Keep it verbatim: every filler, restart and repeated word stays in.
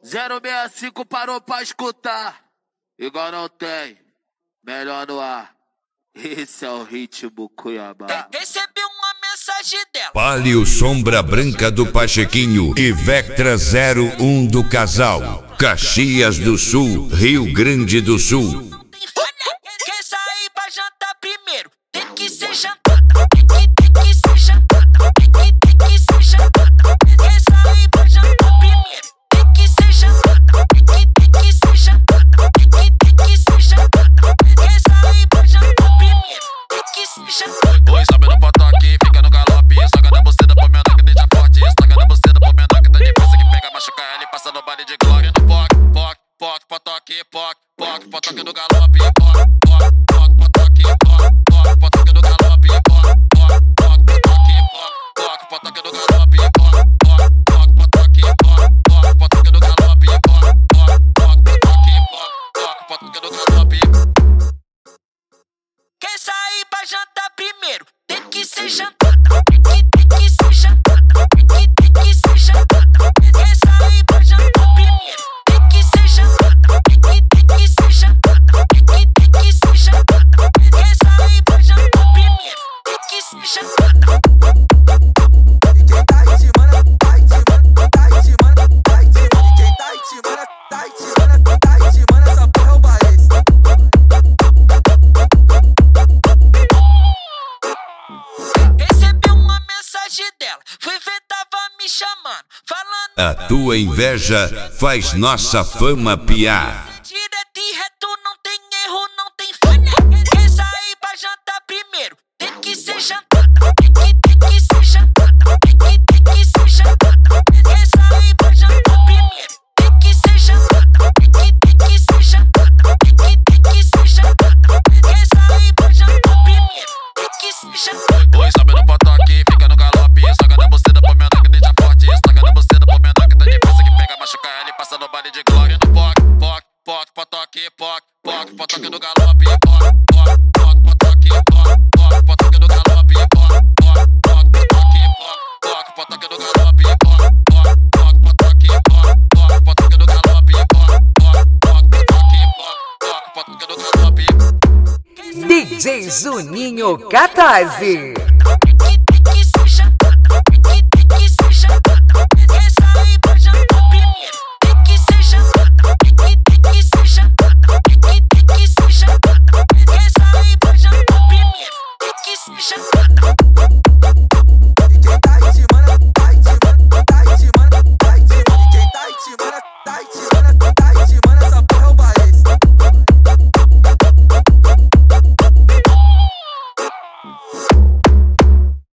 zero seis cinco parou pra escutar. Igual não tem, melhor no ar. Esse é o ritmo Cuiabá. Recebi uma mensagem dela. Palio Sombra Branca do Pachequinho e Vectra zero um do Casal. Caxias do Sul, Rio Grande do Sul. Quer sair pra jantar primeiro? Tem que ser jantada. Tem que, tem que ser jantada. Tem que, tem que ser jantada. Quer sair pra jantar primeiro? Tem que ser jantada. Tem que, tem que ser jantada. Tem que, tem que ser jantada. Quer sair pra jantar primeiro? Tem que ser jantada. Oi, sobe no potoque, fica no galope. Soca na buceta pro menor que deixa forte. Soca na buceta pro menor que tá de pressa. Que pega, machuca ele, passa no baile de glória. No poc, poc, poc, potoque, poc, poc, potoque no galope. Poc, poc, poc, potoque, poc, poc, potoque no galope. Poc, poc, poc, potoque, poc, poc, potoque no galope. Poc, poc, poc, potoque, poc, poc, potoque no galope. Poc, poc, poc, potoque, poc, poc, potoque no galope. Quer sair pra jantar primeiro? Tem que ser jantada. Tem que, tem que ser jantada. Tem que, tem que ser jantada. Quer sair pra jantar primeiro? Tem que ser jantada. Tem que, tem que ser jantada. Tem que, tem que ser jantada. Quer sair pra jantar primeiro? Tem que ser jantada. Quem tá em cima, tá em cima, tá em cima, tá em cima. E quem tá em cima, tá em cima, tá em cima. Essa porra é o Baez. Recebi uma mensagem dela, fui ver, tava me chamando, falando. A tua inveja faz nossa fama piar. Direto e reto, não tem erro, não tem falha. Quer sair pra jantar primeiro? Tem que ser jantada. Tem que, tem que ser jantada. Tem que, tem que ser jantada. Quer sair pra jantar primeiro? Tem que ser jantada. Tem que, tem que ser jantada. Tem que, tem que ser jantada. Quer sair pra jantar primeiro? Tem que ser jantada. Oi, sobe no potoque, fica no galope. Soca na buceta pro menor que deixa forte. Soca na buceta pro menor que tá de pressa. Que pega, machuca ele, passa no baile de glória. No poc, poc, poc, potoque, poc, poc, potoque no galope. Poc, poc, poc, potoque, poc, poc, potoque no galope. Poc, poc, poc, potoque, poc, poc, potoque no galope. Poc, poc, poc, potoque, poc, poc, potoque no galope. Poc, poc, poc, potoque, poc, poc, potoque no galope. D J Juninho Catarse. Tem que ser jantada. Tem que, tem que ser jantada. Quer sair pra jantar primeiro? Tem que ser jantada. Tem que, tem que ser jantada. Tem que, tem que ser jantada. Quer sair pra jantar primeiro? Tem que ser jantada. Quem tá em cima, tá em cima, tá em cima, tá em cima. E quem tá em cima, tá em cima,